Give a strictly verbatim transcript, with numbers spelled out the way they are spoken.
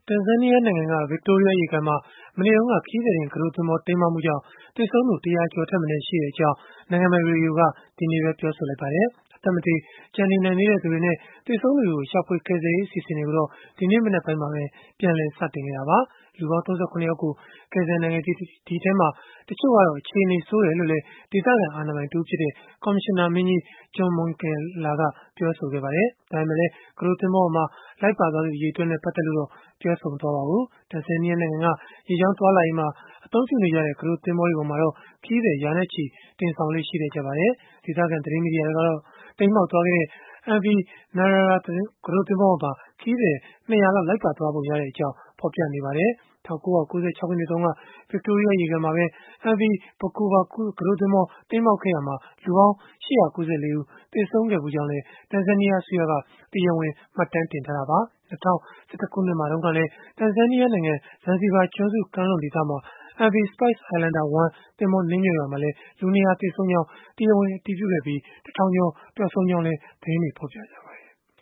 တန်ဇန်နီးယားနိုင်ငံက ဗစ်တိုးရီးယားရေကန်မှာ မနေ့တုန်းက ခရီးသည်တင် ကူးတို့သင်္ဘော တိမ်းမှောက်မှုကြောင့် သေဆုံးသူ တစ်ရာကျော်ထက်မနည်း ရှိကြောင်း နိုင်ငံပိုင် ရေဒီယိုက ဒီကနေ့ပဲ ပြောဆိုလိုက်ပါတယ်။ အသက်မသေ ကျန်နေနိုင်သေးတဲ့သူတွေနဲ့ သေဆုံးသူတွေကို ရှာဖွေကယ်ဆယ်ရေး အစီအစဉ်တွေကိုတော့ ဒီနေ့မနက်ပိုင်းမှာပဲ ပြန်လည်စတင်ခဲ့တာပါ။ လူပေါင်း ၃၇ ယောက်ကို ကယ်ဆယ်နိုင်ခဲ့ပြီး၊ ဒီအထဲမှာ တချို့ကတော့ အခြေအနေ ဆိုးတယ်လို့လည်း ဒေသခံအာဏာပိုင်တဦးဖြစ်တဲ့ ကော်မရှင်နာမင်းကြီး John Mondale ကပြောဆိုခဲ့ပါတယ်။ ဒါပေမဲ့လည်း ကူးတို့သင်္ဘောပေါ်မှာ လိုက်ပါသွားသူ အရေအတွက်နဲ့ ပတ်သက်လို့တော့ ပြောဆိုမသွားပါဘူး။ တန်ဇန်နီးယားနိုင်ငံက ရေကြောင်းသွားလာရေးမှာ အသုံးပြုနေကြတဲ့ ကူးတို့သင်္ဘောတွေပေါ်မှာတော့ ခရီးသည် ရာနဲ့ချီ တင်ဆောင်လေ့ ရှိတတ်ကြပါတယ်။ ဒေသခံ သတင်းမီဒီယာတွေကတော့ တိမ်းမှောက်သွားခဲ့တဲ့ အမ်ဗီ Narara ကူးတို့သင်္ဘောပေါ်မှာ ခရီးသည် ၂၀၀ လောက် လိုက်ပါသွားပုံရကြောင်း ဖော်ပြနေကြပါတယ်။ ၁၉၉၆ ခုနှစ်တုန်းက ဗစ်တိုးရီးယားရေကန်မှာပဲ အမ်ဗီ Bukoba ကူးတို့သင်္ဘော တိမ်းမှောက်ခဲ့ရာမှာ လူပေါင်း ၈၉၄ ဦး သေဆုံးခဲ့ဖူးကြောင်းလည်း တန်ဇန်နီးယား အစိုးရက တရားဝင် မှတ်တမ်းတင်ထားတာပါ။ ၂၀၁၁ ခုနှစ်မှာတုန်းကလည်း တန်ဇန်နီးယားနိုင်ငံ ဇန်ဇီဘာကျွန်းစု ကမ်းလွန်ဒေသမှာ အမ်ဗီ Spice Islander one သင်္ဘောနစ်မြုပ်ရာမှာလည်း လူ ၂၀၀ သေဆုံးကြောင်း တရားဝင် အတည်ပြုခဲ့ပြီး၊ ၁ ထောင်ကျော် ပျောက်ဆုံးကြောင်းလည်း သတင်းတွေ ဖော်ပြကြပါတ